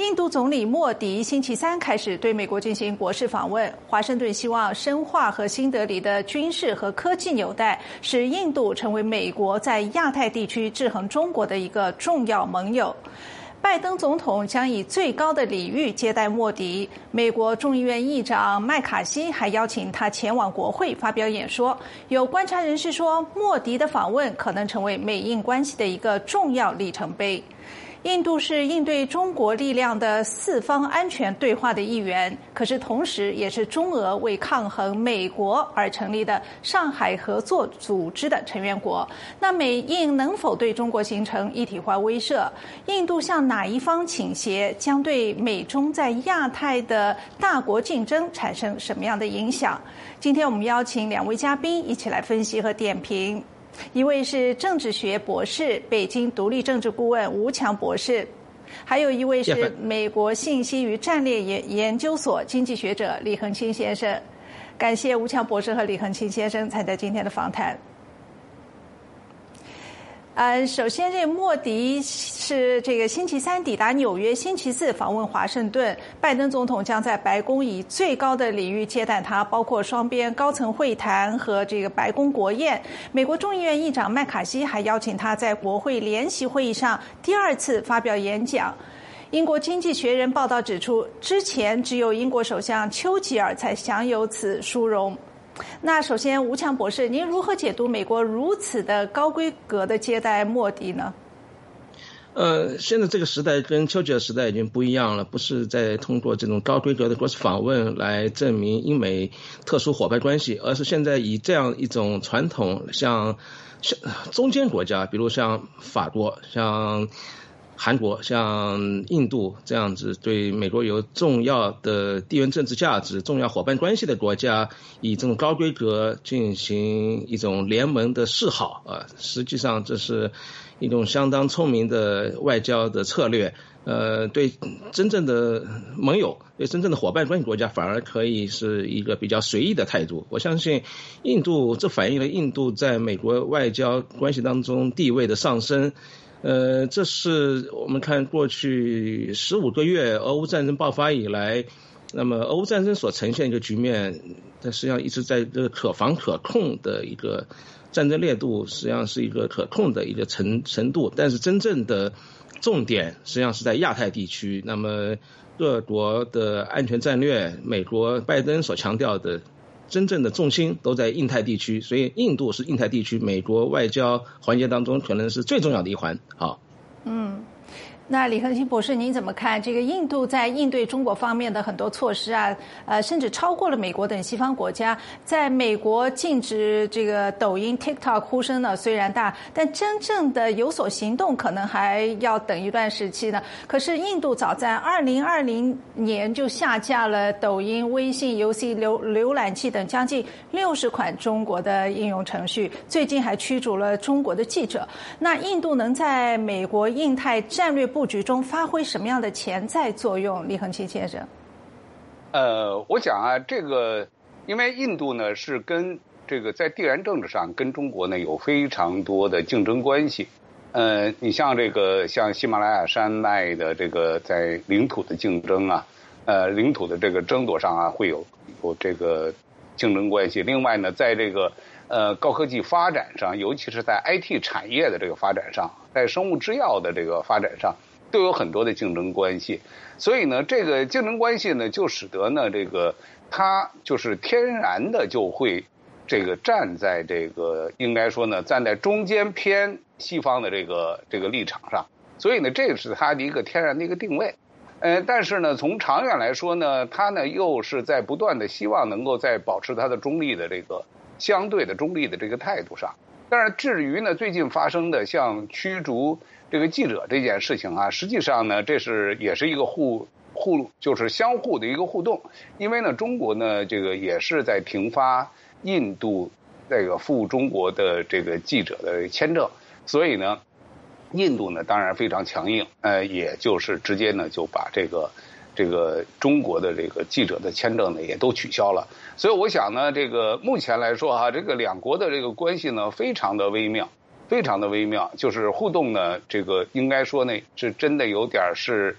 印度总理莫迪星期三开始对美国进行国事访问，华盛顿希望深化和新德里的军事和科技纽带，使印度成为美国在亚太地区制衡中国的一个重要盟友。拜登总统将以最高的礼遇接待莫迪，美国众议院议长麦卡锡还邀请他前往国会发表演说。有观察人士说，莫迪的访问可能成为美印关系的一个重要里程碑。印度是应对中国力量的四方安全对话的一员，可是同时也是中俄为抗衡美国而成立的上海合作组织的成员国。那美印能否对中国形成一体化威慑？印度向哪一方倾斜，将对美中在亚太的大国竞争产生什么样的影响？今天我们邀请两位嘉宾一起来分析和点评。一位是政治学博士，北京独立政治顾问吴强博士，还有一位是美国信息与战略研究所经济学者李恒清先生。感谢吴强博士和李恒清先生参加今天的访谈。首先，这莫迪是这个星期三抵达纽约，星期四访问华盛顿。拜登总统将在白宫以最高的礼遇接待他，包括双边高层会谈和这个白宫国宴。美国众议院议长麦卡锡还邀请他在国会联席会议上第二次发表演讲。英国经济学人报道指出，之前只有英国首相丘吉尔才享有此殊荣。那首先，吴强博士，您如何解读美国如此的高规格的接待莫迪呢？ 现在这个时代跟丘吉尔时代已经不一样了，不是在通过这种高规格的国事访问来证明英美特殊伙伴关系，而是现在以这样一种传统，像中间国家，比如像法国、像韩国、像印度这样子对美国有重要的地缘政治价值、重要伙伴关系的国家，以这种高规格进行一种联盟的示好实际上这是一种相当聪明的外交的策略。对真正的盟友、对真正的伙伴关系国家，反而可以是一个比较随意的态度。我相信这反映了印度在美国外交关系当中地位的上升。这是我们看过去15个月俄乌战争爆发以来，那么俄乌战争所呈现一个局面，它实际上一直在这个可防可控的一个战争烈度，实际上是一个可控的一个程度，但是真正的重点实际上是在亚太地区。那么各国的安全战略，美国拜登所强调的真正的重心都在印太地区，所以印度是印太地区美国外交环节当中可能是最重要的一环。好， 那李恒清博士，您怎么看这个印度在应对中国方面的很多措施甚至超过了美国等西方国家。在美国禁止这个抖音 TikTok 呼声呢虽然大，但真正的有所行动可能还要等一段时期呢。可是印度早在2020年就下架了抖音、微信、游戏浏览器等将近60款中国的应用程序，最近还驱逐了中国的记者。那印度能在美国印太战略布局中发挥什么样的潜在作用？李恒清先生。 我想这个因为印度呢是跟这个在地缘政治上跟中国呢有非常多的竞争关系。你像像喜马拉雅山脉的这个在领土的竞争领土的这个争夺上会有这个竞争关系。另外呢，在这个高科技发展上，尤其是在 IT 产业的这个发展上，在生物制药的这个发展上，都有很多的竞争关系。所以呢，这个竞争关系呢，就使得呢，这个它就是天然的就会这个站在这个应该说呢，站在中间偏西方的这个立场上。所以呢，这是它的一个天然的一个定位。但是呢，从长远来说呢，它呢又是在不断的希望能够在保持它的中立的这个相对的中立的这个态度上。但是至于呢，最近发生的像驱逐这个记者这件事情实际上呢，这也是一个就是相互的一个互动。因为呢，中国呢这个也是在停发印度这个赴中国的这个记者的签证，所以呢，印度呢当然非常强硬，也就是直接呢就把这个中国的这个记者的签证呢也都取消了。所以我想呢，这个目前来说这个两国的这个关系呢非常的微妙，非常的微妙，就是互动呢这个应该说呢是真的有点是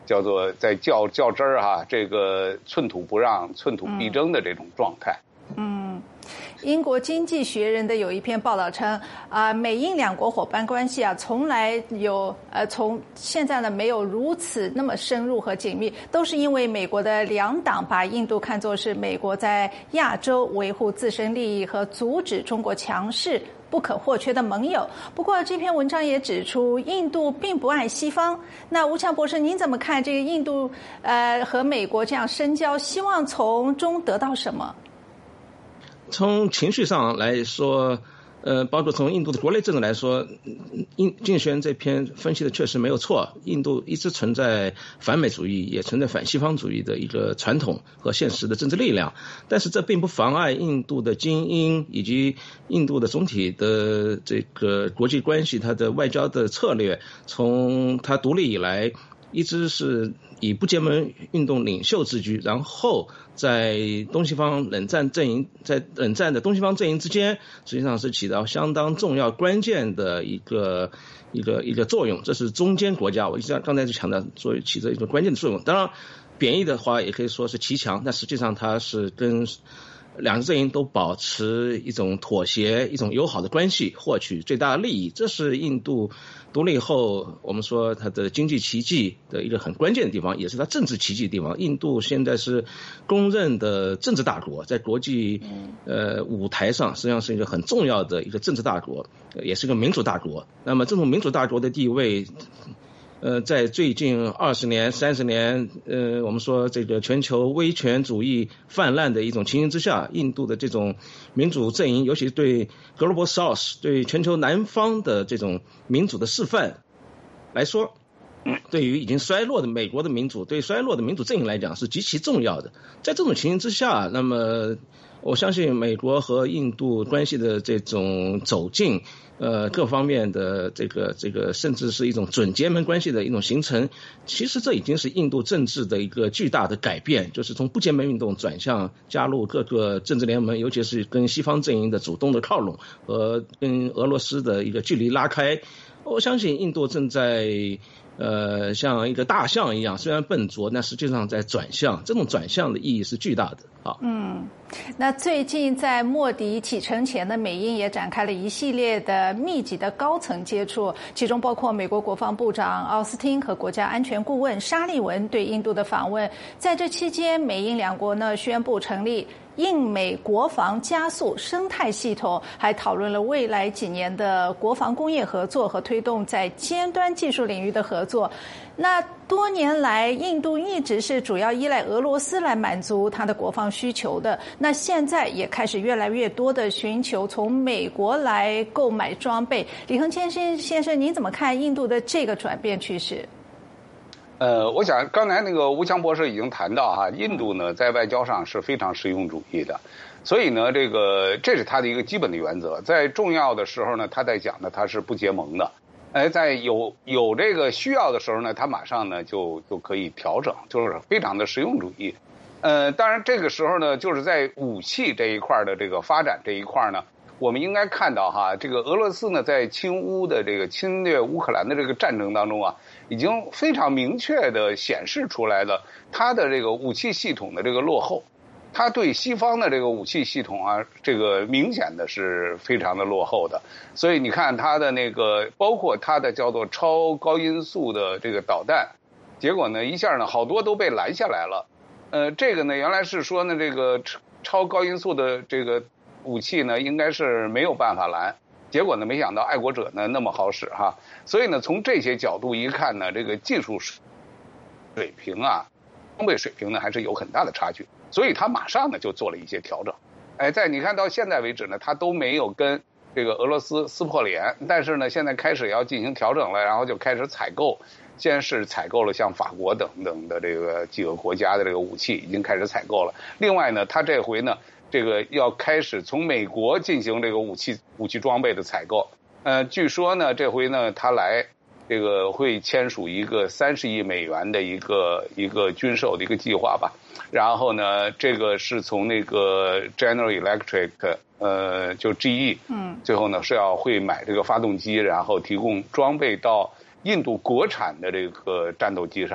叫做在较真儿哈，这个寸土不让、寸土必争的这种状态。 英国经济学人的有一篇报道称，美英两国伙伴关系从来有从现在呢没有如此那么深入和紧密，都是因为美国的两党把印度看作是美国在亚洲维护自身利益和阻止中国强势不可或缺的盟友。不过这篇文章也指出，印度并不爱西方。那吴强博士，您怎么看这个印度和美国这样深交，希望从中得到什么？ 从情绪上来说，包括从印度的国内政治来说，竞选这篇分析的确实没有错。印度一直存在反美主义，也存在反西方主义的一个传统和现实的政治力量，但是这并不妨碍印度的精英以及印度的总体的这个国际关系，它的外交的策略，从它独立以来一直是以不结盟运动领袖自居，然后在东西方冷战阵营，在冷战的东西方阵营之间，实际上是起到相当重要关键的一个作用。这是中间国家，我刚才就强调起着一个关键的作用。当然，贬义的话也可以说是骑墙，但实际上它是跟两个阵营都保持一种妥协、一种友好的关系，获取最大的利益。这是印度独立后我们说它的经济奇迹的一个很关键的地方，也是它政治奇迹的地方。印度现在是公认的政治大国，在国际舞台上实际上是一个很重要的一个政治大国，也是个民主大国。那么这种民主大国的地位在最近20年、30年，我们说这个全球威权主义泛滥的一种情形之下，印度的这种民主阵营，尤其对 Global South 对全球南方的这种民主的示范来说，对于已经衰落的美国的民主，对衰落的民主阵营来讲是极其重要的。在这种情形之下，那么我相信美国和印度关系的这种走近，各方面的这个甚至是一种准结盟关系的一种形成，其实这已经是印度政治的一个巨大的改变，就是从不结盟运动转向加入各个政治联盟，尤其是跟西方阵营的主动的靠拢和跟俄罗斯的一个距离拉开。我相信印度正在像一个大象一样，虽然笨拙，但实际上在转向，这种转向的意义是巨大的。好， 那最近在莫迪启程前的美英也展开了一系列的密集的高层接触，其中包括美国国防部长奥斯汀和国家安全顾问沙利文对印度的访问。在这期间，美英两国呢宣布成立印美国防加速生态系统，还讨论了未来几年的国防工业合作和推动在尖端技术领域的合作。那多年来，印度一直是主要依赖俄罗斯来满足它的国防需求的。那现在也开始越来越多的寻求从美国来购买装备。李恒谦先生，您怎么看印度的这个转变趋势？ 我想刚才那个吴强博士已经谈到哈，印度呢在外交上是非常实用主义的，所以呢这是他的一个基本的原则，在重要的时候呢，他在讲呢他是不结盟的。在有这个需要的时候呢，他马上呢就可以调整，就是非常的实用主义。当然这个时候呢，就是在武器这一块的这个发展这一块呢，我们应该看到哈，这个俄罗斯呢在侵略乌克兰的这个战争当中啊，已经非常明确的显示出来了它的这个武器系统的这个落后。它对西方的这个武器系统啊，这个明显的是非常的落后的。所以你看它的那个，包括它的叫做超高音速的这个导弹，结果呢一下呢好多都被拦下来了。这个呢原来是说呢这个超高音速的这个武器呢应该是没有办法拦，结果呢没想到爱国者呢那么好使哈。所以呢从这些角度一看呢，这个技术水平啊，装备水平呢还是有很大的差距。所以他马上呢就做了一些调整，在你看到现在为止呢，他都没有跟这个俄罗斯撕破脸，但是呢现在开始要进行调整了，然后就开始采购，先是采购了像法国等等的这个几个国家的这个武器已经开始采购了。另外呢，他这回呢这个要开始从美国进行这个武器装备的采购，据说呢这回呢他来这个会签署一个30亿美元的一个军售的一个计划吧。然后呢，这个是从那个 General Electric， 就 GE， 最后呢是会买这个发动机，然后提供装备到印度国产的这个战斗机上。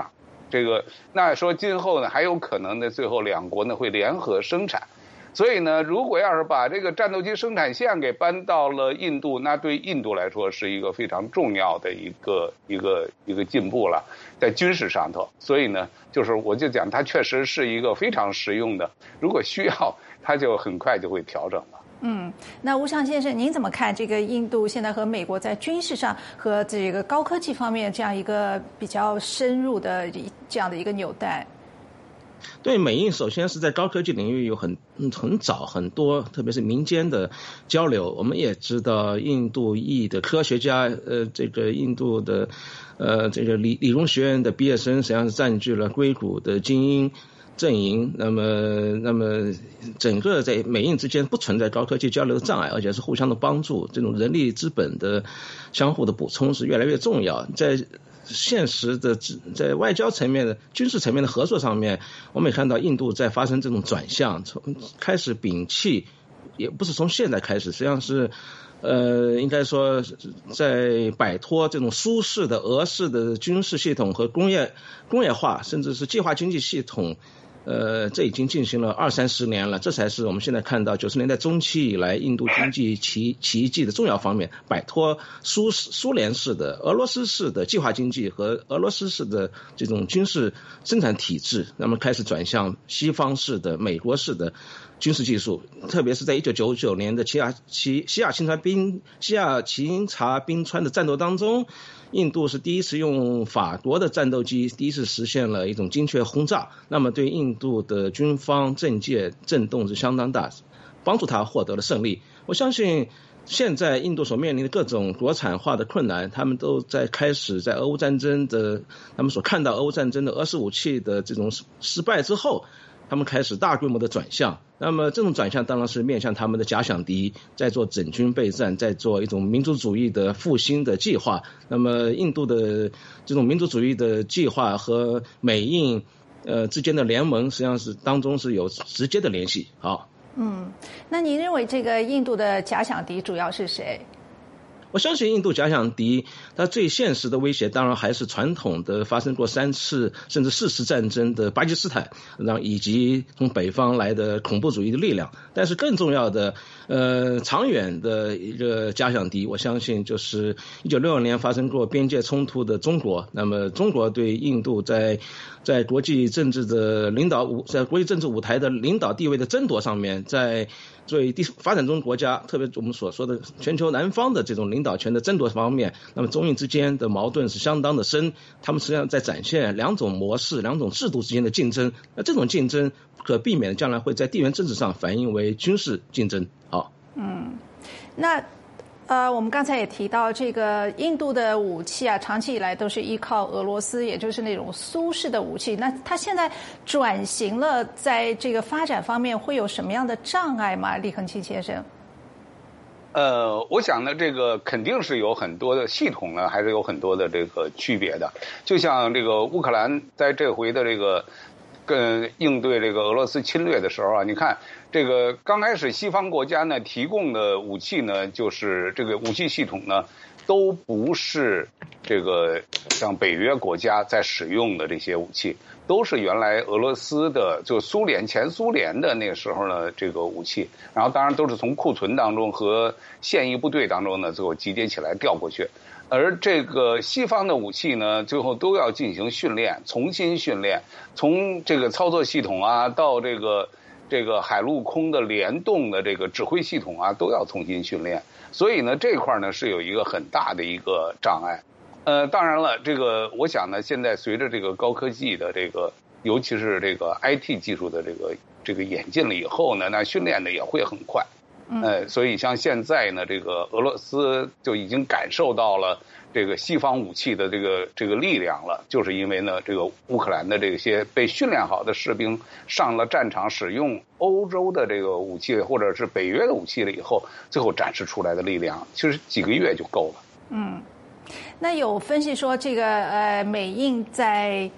那说今后呢还有可能呢，最后两国呢会联合生产。所以呢，如果要是把这个战斗机生产线给搬到了印度，那对印度来说是一个非常重要的一个进步了，在军事上头。所以呢，我就讲它确实是一个非常实用的，如果需要，它就很快就会调整了。 那吴翔先生，您怎么看这个印度现在和美国在军事上和这个高科技方面这样一个比较深入的这样的一个纽带？ 对，美印首先是在高科技领域有很早很多，特别是民间的交流。我们也知道印度裔的科学家，这个印度的这个理工学院的毕业生，实际上是占据了硅谷的精英阵营。那么整个在美印之间不存在高科技交流的障碍，而且是互相的帮助，这种人力资本的相互的补充是越来越重要。在现实的在外交层面的军事层面的合作上面，我们也看到印度在发生这种转向，从开始摒弃，也不是从现在开始，实际上是应该说在摆脱这种苏式的俄式的军事系统和工业化，甚至是计划经济系统。这已经进行了20-30年了，这才是我们现在看到90年代中期以来印度经济奇迹的重要方面，摆脱苏联式的、俄罗斯式的计划经济和俄罗斯式的这种军事生产体制，那么开始转向西方式的、美国式的军事技术，特别是在1999年的西亚勤察冰川的战斗当中，印度是第一次用法国的战斗机第一次实现了一种精确轰炸，那么对印度的军方政界震动是相当大，帮助他获得了胜利。我相信现在印度所面临的各种国产化的困难，他们都在开始在俄乌战争的他们所看到俄乌战争的俄式武器的这种失败之后，他们开始大规模的转向。那么这种转向当然是面向他们的假想敌，在做整军备战，在做一种民族主义的复兴的计划。那么印度的这种民族主义的计划和美印之间的联盟，实际上是当中是有直接的联系。好， 那您认为这个印度的假想敌主要是谁？ 我相信印度假想敌它最现实的威胁当然还是传统的发生过3次甚至4次战争的巴基斯坦，以及从北方来的恐怖主义的力量。但是更重要的长远的一个假想敌，我相信就是1962年发生过边界冲突的中国。那么中国对印度在国际政治的领导在国际政治舞台的领导地位的争夺上面，在作为发展中国家，特别我们所说的全球南方的这种领导权的争夺方面，那么中印之间的矛盾是相当的深。他们实际上在展现2种模式、2种制度之间的竞争。那这种竞争不可避免的将来会在地缘政治上反映为军事竞争。好， 那我们刚才也提到，这个印度的武器啊，长期以来都是依靠俄罗斯，也就是那种苏式的武器。那它现在转型了，在这个发展方面会有什么样的障碍吗？李恒清先生？ 我想呢，这个肯定是有很多的系统呢，还是有很多的这个区别的。就像这个乌克兰在这回的这个应对这个俄罗斯侵略的时候啊，你看这个刚开始西方国家呢提供的武器呢，就是这个武器系统呢，都不是这个像北约国家在使用的这些武器，都是原来俄罗斯的就前苏联的那个时候呢这个武器，然后当然都是从库存当中和现役部队当中呢最后集结起来调过去。而这个西方的武器呢，最后都要进行训练，重新训练，从这个操作系统啊，到这个海陆空的联动的这个指挥系统啊，都要重新训练。所以呢，这块呢是有一个很大的一个障碍。当然了，这个我想呢，现在随着这个高科技的这个，尤其是这个 IT 技术的这个演进了以后呢，那训练呢也会很快。所以像现在呢，这个俄罗斯就已经感受到了这个西方武器的这个力量了，就是因为呢，这个乌克兰的这些被训练好的士兵上了战场，使用欧洲的这个武器或者是北约的武器了以后，最后展示出来的力量，其实几个月就够了。 那有分析说，这个美印在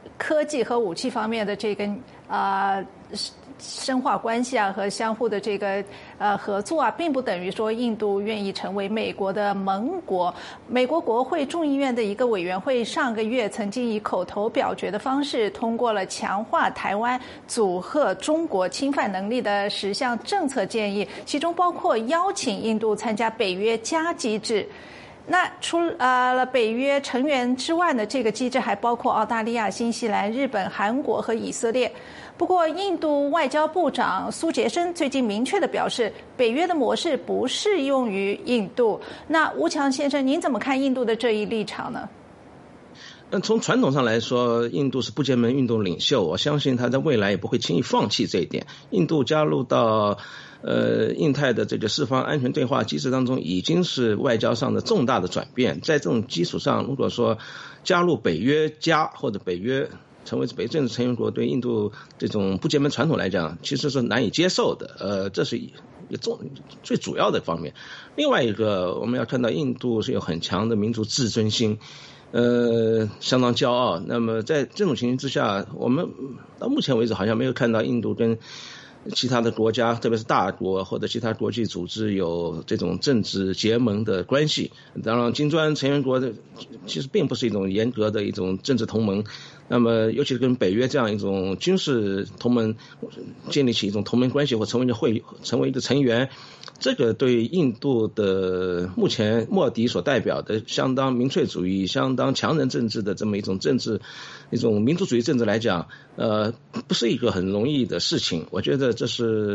科技和武器方面的这个深化关系啊和相互的这个合作啊，并不等于说印度愿意成为美国的盟国。美国国会众议院的一个委员会上个月曾经以口头表决的方式通过了强化台湾阻吓中国侵犯能力的10项政策建议，其中包括邀请印度参加北约加机制。那除了北约成员之外呢，这个机制还包括澳大利亚、新西兰、日本、韩国和以色列。不过，印度外交部长苏杰生最近明确地表示，北约的模式不适用于印度。那吴强先生，您怎么看印度的这一立场呢？ 从传统上来说，印度是不结盟运动领袖，我相信他在未来也不会轻易放弃这一点。印度加入到印太的这个四方安全对话机制当中，已经是外交上的重大的转变。在这种基础上，如果说加入北约加或者北约成为北约正式成员国，对印度这种不结盟传统来讲，其实是难以接受的。这是最主要的方面。另外一个，我们要看到印度是有很强的民族自尊心，相当骄傲。那么在这种情形之下，我们到目前为止好像没有看到印度跟其他的国家，特别是大国或者其他国际组织有这种政治结盟的关系。当然，金砖成员国的其实并不是一种严格的一种政治同盟。那么，尤其是跟北约这样一种军事同盟建立起一种同盟关系，或成为一个成员，这个对印度的目前莫迪所代表的相当民粹主义、相当强人政治的这么一种政治、一种民族主义政治来讲，不是一个很容易的事情。我觉得这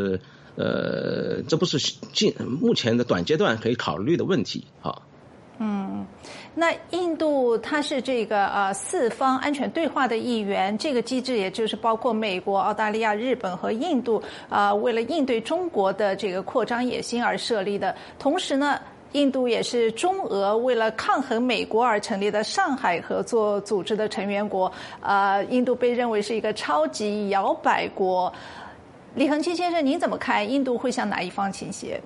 不是目前的短阶段可以考虑的问题。好。 那印度它是这个四方安全对话的一员，这个机制也就是包括美国、澳大利亚、日本和印度为了应对中国的这个扩张野心而设立的。同时呢，印度也是中俄为了抗衡美国而成立的上海合作组织的成员国。印度被认为是一个超级摇摆国。李恒清先生，您怎么看印度会向哪一方倾斜？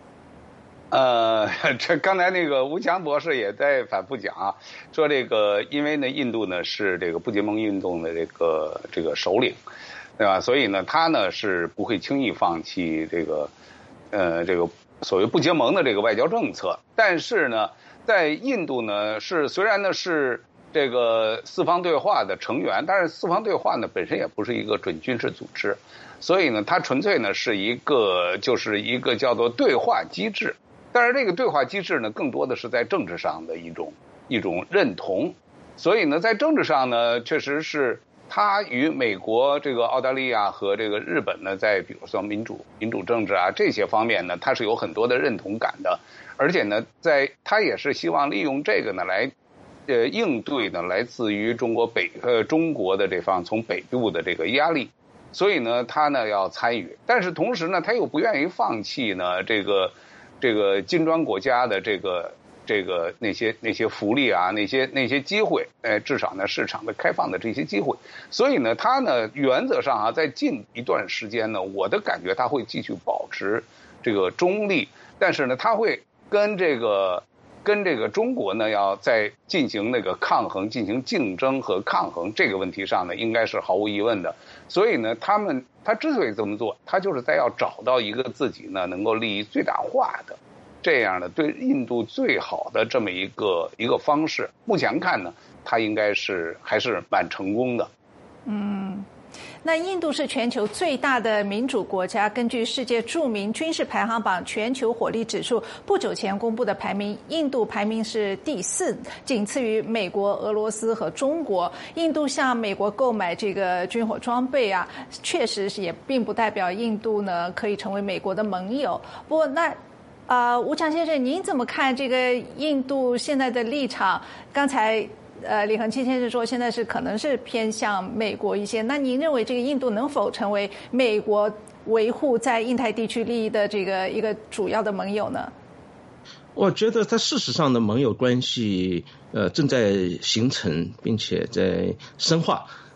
这刚才那个吴强博士也在反复讲啊，说这个因为呢，印度呢是这个不结盟运动的这个首领，对吧？所以呢，他呢是不会轻易放弃这个所谓不结盟的这个外交政策。但是呢，在印度呢虽然呢是这个四方对话的成员，但是四方对话呢本身也不是一个准军事组织，所以呢，它纯粹呢是一个叫做对话机制。但是这个对话机制呢，更多的是在政治上的一种认同，所以呢，在政治上呢，确实是它与美国、这个澳大利亚和这个日本呢，在比如说民主政治啊这些方面呢，它是有很多的认同感的，而且呢，它也是希望利用这个呢来应对呢来自于中国的这方从北部的这个压力，所以呢，它呢要参与，但是同时呢，它又不愿意放弃呢这个金砖国家的这个那些福利啊，那些机会，至少呢市场的开放的这些机会，所以呢，它呢原则上啊，在近一段时间呢，我的感觉它会继续保持这个中立，但是呢，它会跟这个中国呢要在进行那个抗衡、进行竞争和抗衡这个问题上呢，应该是毫无疑问的。所以呢，他之所以这么做，他就是在要找到一个自己呢能够利益最大化的这样的对印度最好的这么一个方式。目前看呢，他应该还是蛮成功的。 那印度是全球最大的民主国家，根据世界著名军事排行榜全球火力指数不久前公布的排名，印度排名是第4，仅次于美国、俄罗斯和中国。印度向美国购买这个军火装备啊，确实也并不代表印度呢可以成为美国的盟友。不过那吴强先生，您怎么看这个印度现在的立场？刚才李恒清先生说现在可能是偏向美国一些，那您认为这个印度能否成为美国维护在印太地区利益的这个一个主要的盟友呢？ 我觉得它事实上的盟友关系正在形成并且在深化。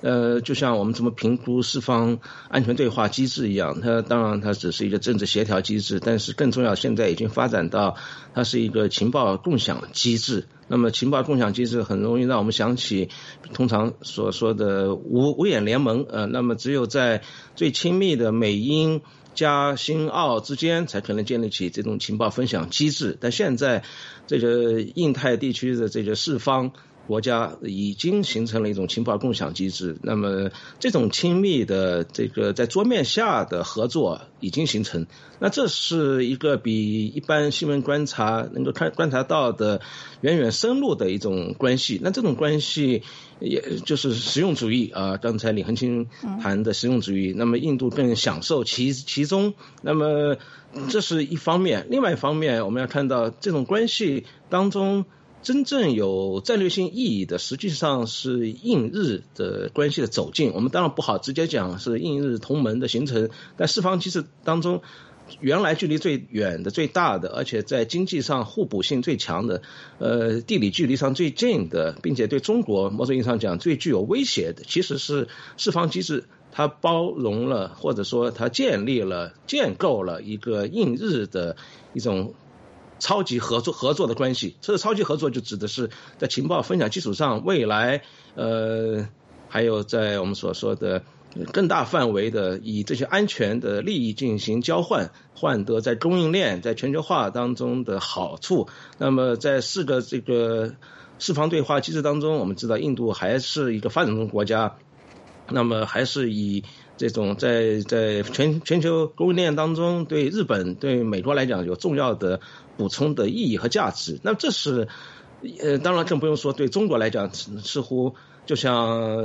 就像我们怎么评估四方安全对话机制一样，当然它只是一个政治协调机制，但是更重要，现在已经发展到它是一个情报共享机制。那么情报共享机制很容易让我们想起通常所说的五眼联盟，那么只有在最亲密的美英加新澳之间才可能建立起这种情报分享机制。但现在这个印太地区的这个四方国家已经形成了一种情报共享机制，那么这种亲密的这个在桌面下的合作已经形成，那这是一个比一般新闻观察能够观察到的远远深入的一种关系。那这种关系也就是实用主义啊，刚才李恒清谈的实用主义，那么印度更享受其中，那么这是一方面。另外一方面，我们要看到这种关系当中真正有战略性意义的，实际上是印日的关系的走近。我们当然不好直接讲是印日同盟的形成，但四方机制当中原来距离最远的、最大的，而且在经济上互补性最强的，地理距离上最近的，并且对中国某种意义上讲最具有威胁的，其实是四方机制。它包容了，或者说它建构了一个印日的一种超级合作的关系。这个超级合作就指的是在情报分享基础上，未来还有在我们所说的更大范围的以这些安全的利益进行交换，换得在供应链在全球化当中的好处。那么在四个这个四方对话机制当中，我们知道印度还是一个发展中国家，那么还是以这种在全球供应链当中对日本对美国来讲有重要的补充的意义和价值。那这是当然更不用说对中国来讲，似乎就像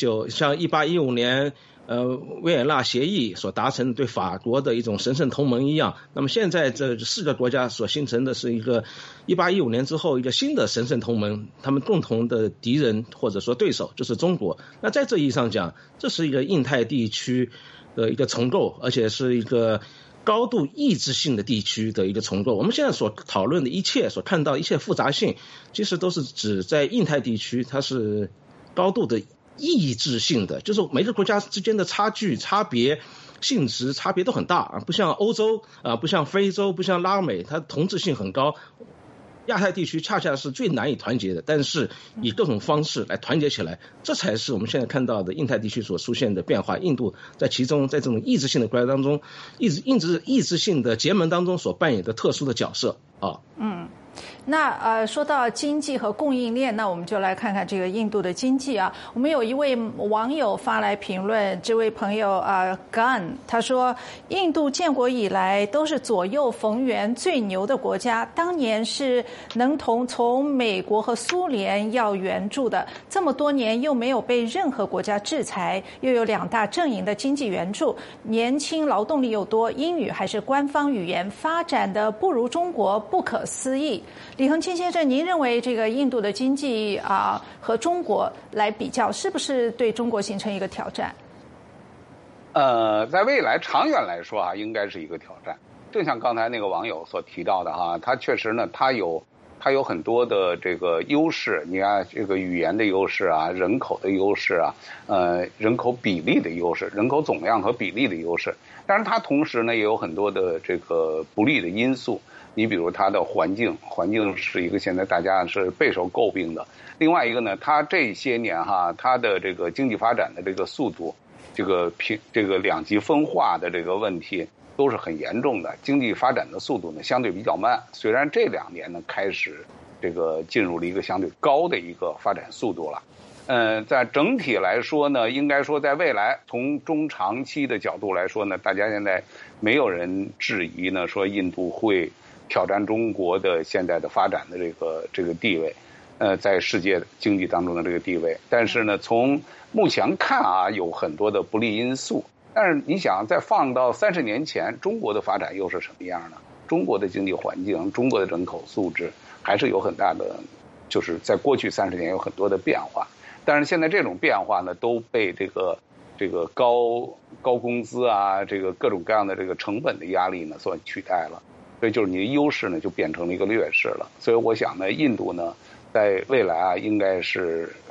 1815年维也纳协议所达成对法国的一种神圣同盟一样。那么现在这四个国家所形成的是一个1815年之后一个新的神圣同盟，他们共同的敌人或者说对手就是中国。那在这意义上讲，这是一个印太地区的一个重构，而且是一个高度意志性的地区的一个重构。我们现在所讨论的一切，所看到一切复杂性，其实都是指在印太地区它是高度的意志性的，就是每个国家之间的差距、差别、性质差别都很大啊，不像欧洲啊，不像非洲，不像拉美，它同质性很高。亚太地区恰恰是最难以团结的，但是以各种方式来团结起来，这才是我们现在看到的印太地区所出现的变化。印度在其中，在这种意志性的国家当中，意志性的结盟当中所扮演的特殊的角色啊。 那说到经济和供应链，那我们就来看看这个印度的经济啊。我们有一位网友发来评论，这位朋友Gun 他说，印度建国以来都是左右逢源最牛的国家，当年是能从美国和苏联要援助的，这么多年又没有被任何国家制裁，又有两大阵营的经济援助，年轻劳动力又多，英语还是官方语言，发展的不如中国，不可思议。李恒清先生，您认为这个印度的经济和中国来比较，是不是对中国形成一个挑战？ 在未来长远来说应该是一个挑战。正像刚才那个网友所提到的他确实呢，他有很多的这个优势。你看这个语言的优势人口的优势人口比例的优势，人口总量和比例的优势。但是它同时呢，也有很多的这个不利的因素。你比如它的环境是一个现在大家是备受诟病的。另外一个呢，它这些年它的这个经济发展的这个速度，这个两极分化的这个问题都是很严重的。经济发展的速度呢相对比较慢，虽然这2年呢开始这个进入了一个相对高的一个发展速度了。在整体来说呢，应该说在未来从中长期的角度来说呢，大家现在没有人质疑呢说印度会挑战中国的现在的发展的这个地位，在世界经济当中的这个地位。但是呢，从目前看有很多的不利因素。但是你想再放到30年前，中国的发展又是什么样呢？中国的经济环境，中国的人口素质还是有很大的，就是在过去30年有很多的变化。但是现在这种变化呢，都被这个高工资这个各种各样的这个成本的压力呢所取代了。所以就是你的优势呢就变成了一个劣势了。所以我想呢，印度呢在未来应该是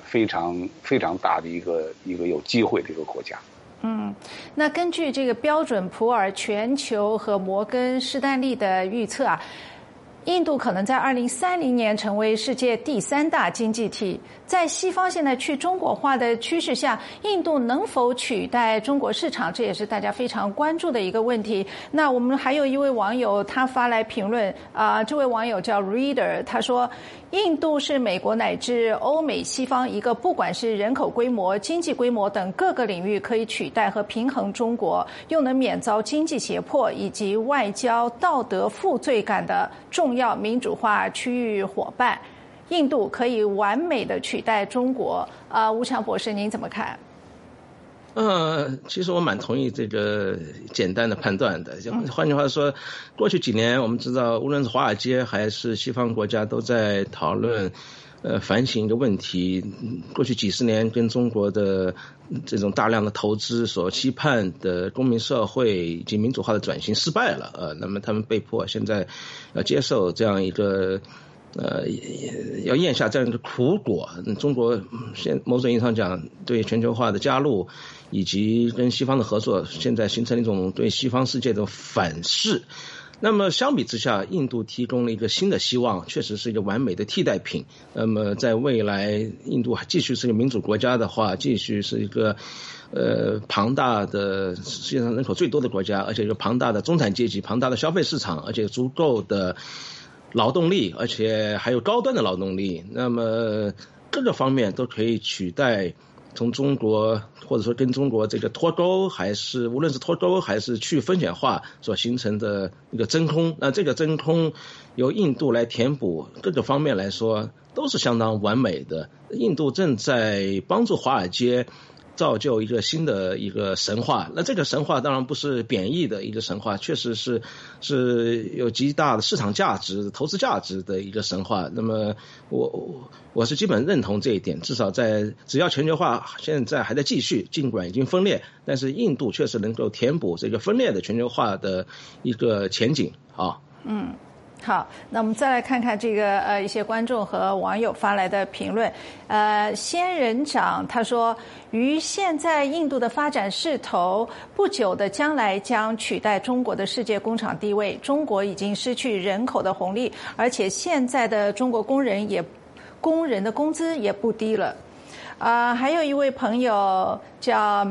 非常非常大的一个有机会的一个国家。 那根据这个标准普尔全球和摩根士丹利的预测啊，印度可能在2030年成为世界第3大经济体。在西方现在去中国化的趋势下，印度能否取代中国市场，这也是大家非常关注的一个问题。那我们还有一位网友他发来评论这位网友叫 Reader， 他说印度是美国乃至欧美西方一个不管是人口规模、经济规模等各个领域可以取代和平衡中国，又能免遭经济胁迫以及外交道德负罪感的重要民主化区域伙伴。印度可以完美的取代中国吴强博士您怎么看？ 其实我蛮同意这个简单的判断的。换句话说，过去几年我们知道，无论是华尔街还是西方国家都在讨论反省一个问题，过去几十年跟中国的这种大量的投资所期盼的公民社会以及民主化的转型失败了那么他们被迫现在要接受这样一个要咽下这样一个苦果。中国某种意义上讲，对全球化的加入以及跟西方的合作，现在形成一种对西方世界的反噬。那么相比之下，印度提供了一个新的希望，确实是一个完美的替代品。那么在未来，印度继续是一个民主国家的话，继续是一个庞大的世界上人口最多的国家，而且有庞大的中产阶级、庞大的消费市场，而且足够的劳动力，而且还有高端的劳动力，那么各个方面都可以取代从中国或者说跟中国这个脱钩，还是无论是脱钩还是去风险化所形成的一个真空。那这个真空由印度来填补，各个方面来说都是相当完美的。印度正在帮助华尔街造就一个新的一个神话。那这个神话当然不是贬义的一个神话，确实是有极大的市场价值、投资价值的一个神话。那么我是基本认同这一点，至少只要全球化现在还在继续，尽管已经分裂，但是印度确实能够填补这个分裂的全球化的一个前景好，那我们再来看看这个一些观众和网友发来的评论。仙人掌他说，于现在印度的发展势头，不久的将来将取代中国的世界工厂地位。中国已经失去人口的红利，而且现在的中国工人的工资也不低了。还有一位朋友叫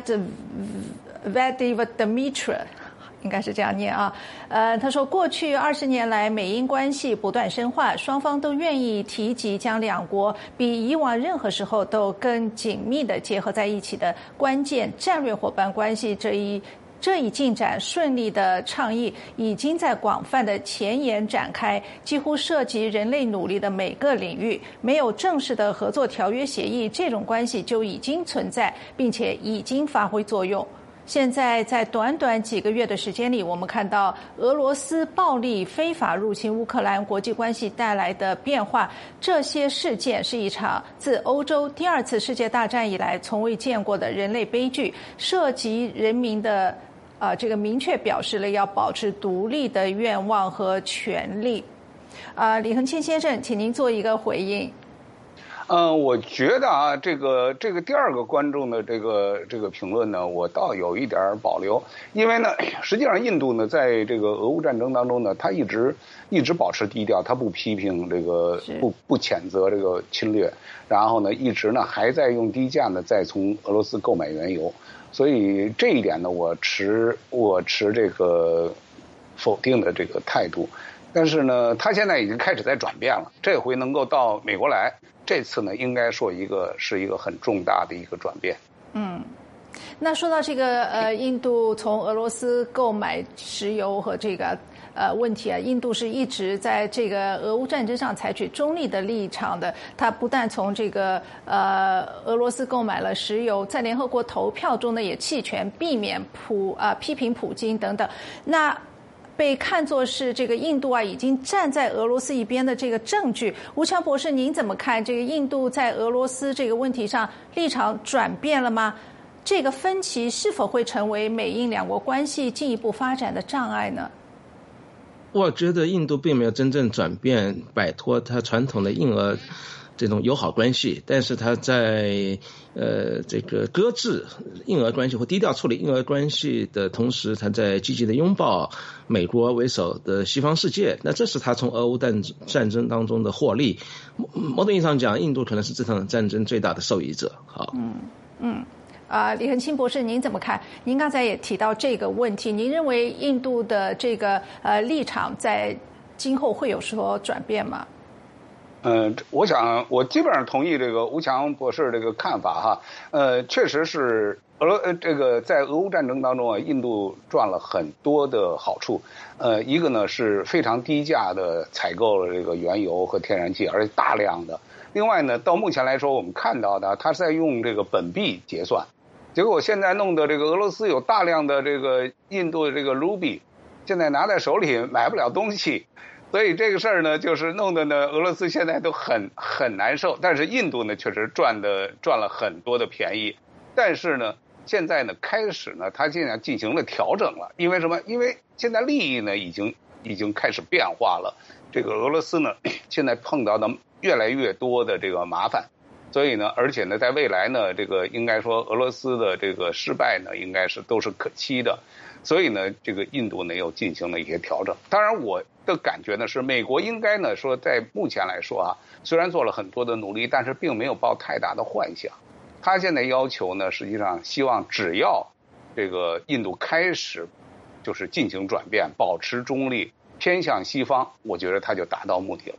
Medvedimitra。应该是这样念他说过去20年来美英关系不断深化，双方都愿意提及将两国比以往任何时候都更紧密地结合在一起的关键战略伙伴关系。这一进展顺利的倡议已经在广泛的前沿展开，几乎涉及人类努力的每个领域。没有正式的合作条约协议，这种关系就已经存在，并且已经发挥作用。现在在短短几个月的时间里，我们看到俄罗斯暴力非法入侵乌克兰国际关系带来的变化。这些事件是一场自欧洲第2次世界大战以来从未见过的人类悲剧，涉及人民的这个明确表示了要保持独立的愿望和权利。李恒清先生，请您做一个回应。 我觉得这个第二个观众的这个评论呢，我倒有一点保留，因为呢，实际上印度呢，在这个俄乌战争当中呢，他一直保持低调，他不批评这个，不谴责这个侵略，然后呢，一直呢还在用低价呢再从俄罗斯购买原油，所以这一点呢，我持这个否定的这个态度。但是呢，他现在已经开始在转变了，这回能够到美国来，这次呢，应该说是一个很重大的一个转变。 那说到这个印度从俄罗斯购买石油和这个问题印度是一直在这个俄乌战争上采取中立的立场的。它不但从这个俄罗斯购买了石油，在联合国投票中呢也弃权，避免批评普京等等。那被看作是这个印度已经站在俄罗斯一边的这个证据。吴强博士，您怎么看这个印度在俄罗斯这个问题上立场转变了吗？这个分歧是否会成为美印两国关系进一步发展的障碍呢？我觉得印度并没有真正转变，摆脱它传统的印俄这种友好关系，但是他在这个搁置印俄关系或低调处理印俄关系的同时，他在积极的拥抱美国为首的西方世界。那这是他从俄乌战争当中的获利。某种意义上讲，印度可能是这场战争最大的受益者。好， 李恒清博士，您怎么看？您刚才也提到这个问题，您认为印度的这个立场在今后会有所转变吗？ 我想我基本上同意这个吴强博士这个看法哈。确实是这个在俄乌战争当中啊，印度赚了很多的好处。一个呢是非常低价的采购了这个原油和天然气，而且大量的。另外呢，到目前来说，我们看到的他是在用这个本币结算，结果现在弄的这个俄罗斯有大量的这个印度的这个卢比，现在拿在手里买不了东西。所以这个事儿呢，就是弄得呢，俄罗斯现在都很难受，但是印度呢，确实赚了很多的便宜。但是呢，现在呢，开始呢，它现在进行了调整了，因为什么？因为现在利益呢，已经开始变化了。这个俄罗斯呢，现在碰到的越来越多的这个麻烦，所以呢，而且呢，在未来呢，这个应该说俄罗斯的这个失败呢，应该是都是可期的。所以呢，这个印度呢又进行了一些调整。当然，我的感觉呢是，美国应该呢说，在目前来说啊，虽然做了很多的努力，但是并没有抱太大的幻想。他现在要求呢，实际上希望只要这个印度开始就是进行转变，保持中立，偏向西方，我觉得他就达到目的了。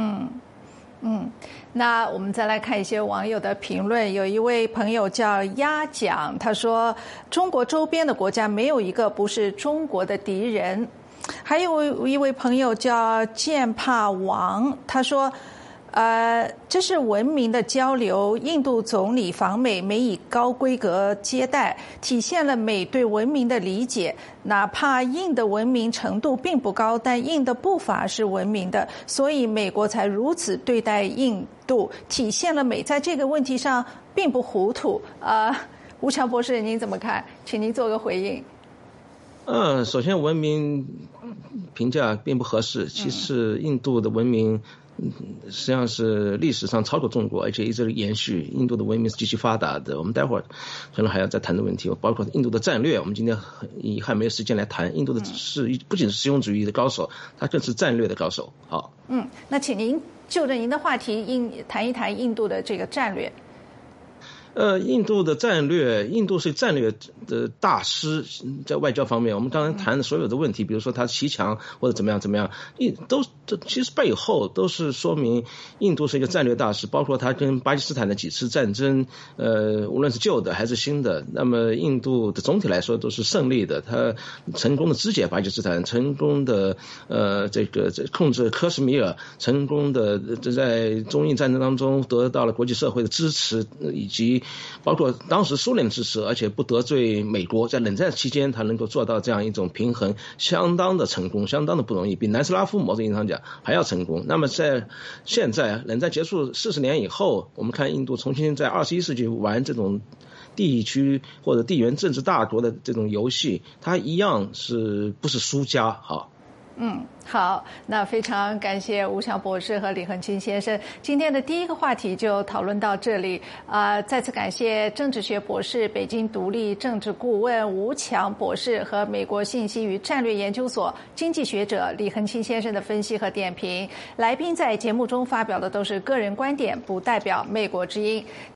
那我们再来看一些网友的评论。有一位朋友叫鸭讲，他说中国周边的国家没有一个不是中国的敌人。还有一位朋友叫剑怕王，他说这是文明的交流，印度总理访美没以高规格接待，体现了美对文明的理解。哪怕印的文明程度并不高，但印的步伐是文明的，所以美国才如此对待印度，体现了美在这个问题上并不糊涂。吴强博士，您怎么看？请您做个回应。 首先文明评价并不合适，其次印度的文明实际上是历史上超过中国，而且一直延续。印度的文明是极其发达的，我们待会儿可能还要再谈的问题，包括印度的战略。我们今天遗憾没有时间来谈。印度的不仅是实用主义的高手，他更是战略的高手。好， 那请您就着您的话题谈一谈印度的这个战略。 印度的战略，印度是战略的大师，在外交方面，我们刚才谈的所有的问题，比如说他骑墙或者怎么样，其实背后都是说明印度是一个战略大师，包括他跟巴基斯坦的几次战争，无论是旧的还是新的，那么印度的总体来说都是胜利的，他成功的肢解巴基斯坦，成功的这控制喀什米尔，成功的在中印战争当中得到了国际社会的支持，以及包括当时苏联支持，而且不得罪美国，在冷战期间他能够做到这样一种平衡，相当的成功，相当的不容易，比南斯拉夫某种意义上讲还要成功。那么在现在冷战结束40年以后，我们看印度重新在21世纪玩这种地区或者地缘政治大国的这种游戏，它一样是不是输家。好， 好，那非常感谢吴强博士和李恒清先生。今天的第一个话题就讨论到这里。再次感谢政治学博士、北京独立政治顾问吴强博士和美国信息与战略研究所经济学者李恒清先生的分析和点评。来宾在节目中发表的都是个人观点，不代表美国之音。